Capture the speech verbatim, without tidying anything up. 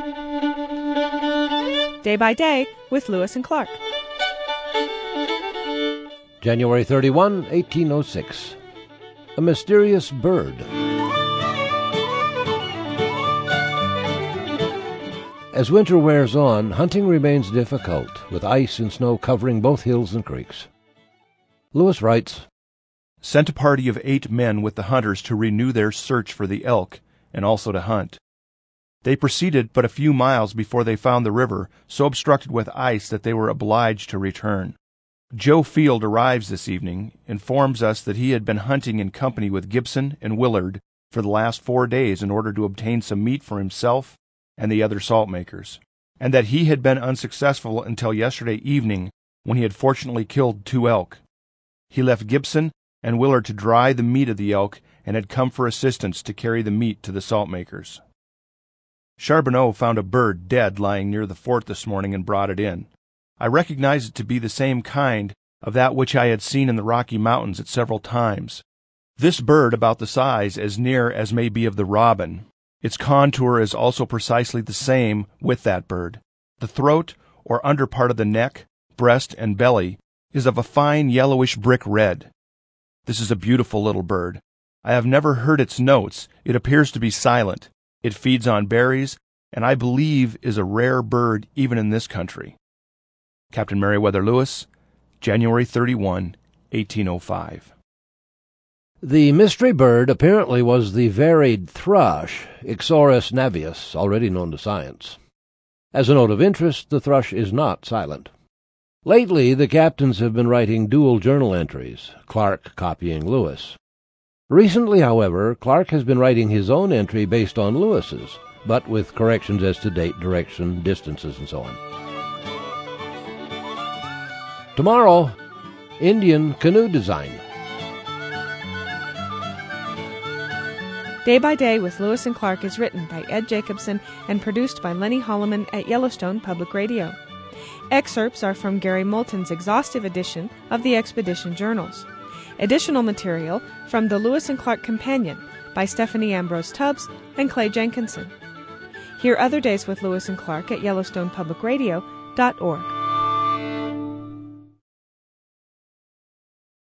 Day by Day with Lewis and Clark. January thirty-first, eighteen oh six. A mysterious bird. As winter wears on, hunting remains difficult, with ice and snow covering both hills and creeks. Lewis writes, Sent a party of eight men with the hunters to renew their search for the elk, and also to hunt. They proceeded but a few miles before they found the river so obstructed with ice that they were obliged to return. Joe Field arrives this evening, informs us that he had been hunting in company with Gibson and Willard for the last four days in order to obtain some meat for himself and the other salt makers, and that he had been unsuccessful until yesterday evening when he had fortunately killed two elk. He left Gibson and Willard to dry the meat of the elk and had come for assistance to carry the meat to the salt makers. Charbonneau found a bird dead lying near the fort this morning and brought it in. I recognized it to be the same kind of that which I had seen in the Rocky Mountains at several times. This bird about the size as near as may be of the robin. Its contour is also precisely the same with that bird. The throat, or under part of the neck, breast, and belly, is of a fine yellowish brick red. This is a beautiful little bird. I have never heard its notes. It appears to be silent. It feeds on berries, and I believe is a rare bird even in this country. Captain Meriwether Lewis, January thirty-first, eighteen oh five. The mystery bird apparently was the varied thrush, Ixorus navius, already known to science. As a note of interest, the thrush is not silent. Lately, the captains have been writing dual journal entries, Clark copying Lewis. Recently, however, Clark has been writing his own entry based on Lewis's, but with corrections as to date, direction, distances, and so on. Tomorrow, Indian canoe design. Day by Day with Lewis and Clark is written by Ed Jacobson and produced by Lenny Holloman at Yellowstone Public Radio. Excerpts are from Gary Moulton's exhaustive edition of the Expedition Journals. Additional material from the Lewis and Clark Companion by Stephanie Ambrose Tubbs and Clay Jenkinson. Hear other days with Lewis and Clark at Yellowstone Public Radio dot org.